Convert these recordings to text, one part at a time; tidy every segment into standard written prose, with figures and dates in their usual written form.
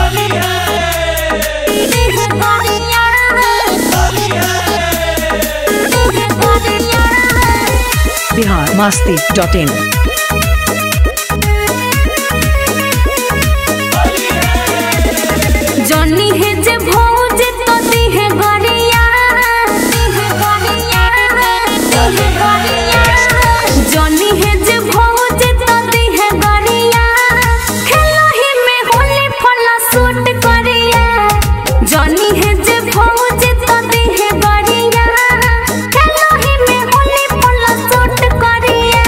biharmasti.in Johnny है जे भौज तो दी है गरिया जॉनी है जे भौज तो दी है गरिया खेलो ही में होली फला सूट करिया जॉनी है जे भौज तो दी है गरिया खेलो ही में होली फला सूट करिया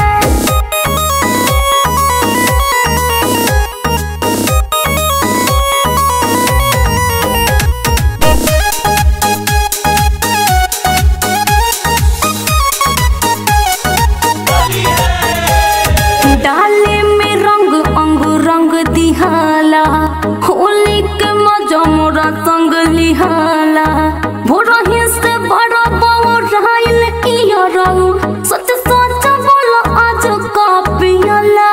डाले में रंग अंग रंग दिहाला होली के मजा मोरा संग लिहाला भोरही से बड़ा बौराइल इया रंग सच सच बोलो आज का पियला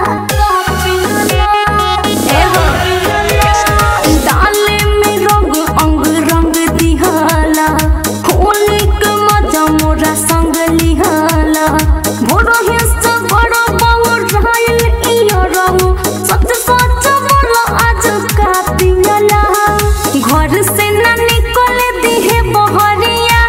डाले में रंग अंग रंग दिहाला होली के मजा मोरा संग लिहाला भोरही से बड़ा बौराइल इया रंग सच सच बोलो आज का पियला घर से ना निकले दिहे बहरिया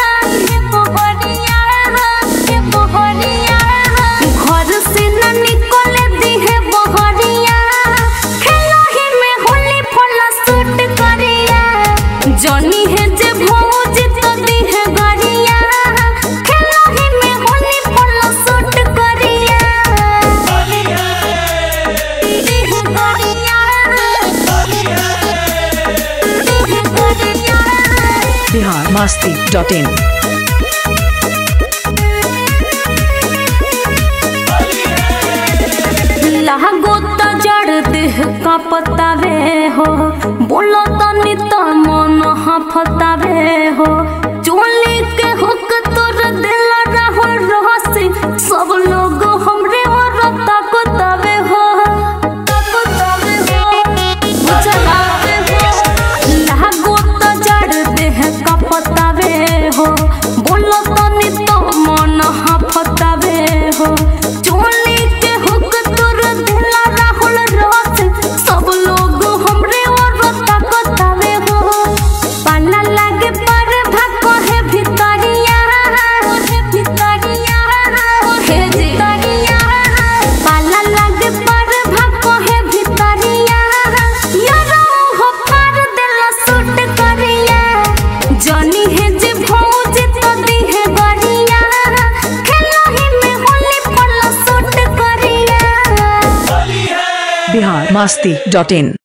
घर से ना निकले दिहे बहरिया खेलो ही में होली फला सूट करिया जॉनी है जे भौज तो दिहे गरिया खेलो ही में होली फला सूट करिया biharmasti.in लागो तो जड़ देह का पतावे हो बोलो तनी तो मन हफतावे हो चोली के हुक तोर दिल रहो रहसी सब लोग हमरे और ताकतावे हो बुझला लागो तो जड़ देह का पतावे हो बोलो तनी तो मन हफतावे हो चोली के हुक तोर दिल राहुल रस सब लोग हमरे और ताकतावे हो पाला लागे पर भाको है भितरिया हे भितरिया पाला लागे पर भाको है भितरिया यारो हो पार दिल सूट करिया जॉनी है जे भौज तो दी है गरिया खेलो ही में होली फला सूट करिया biharmasti.in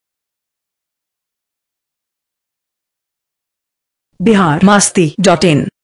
biharmasti.in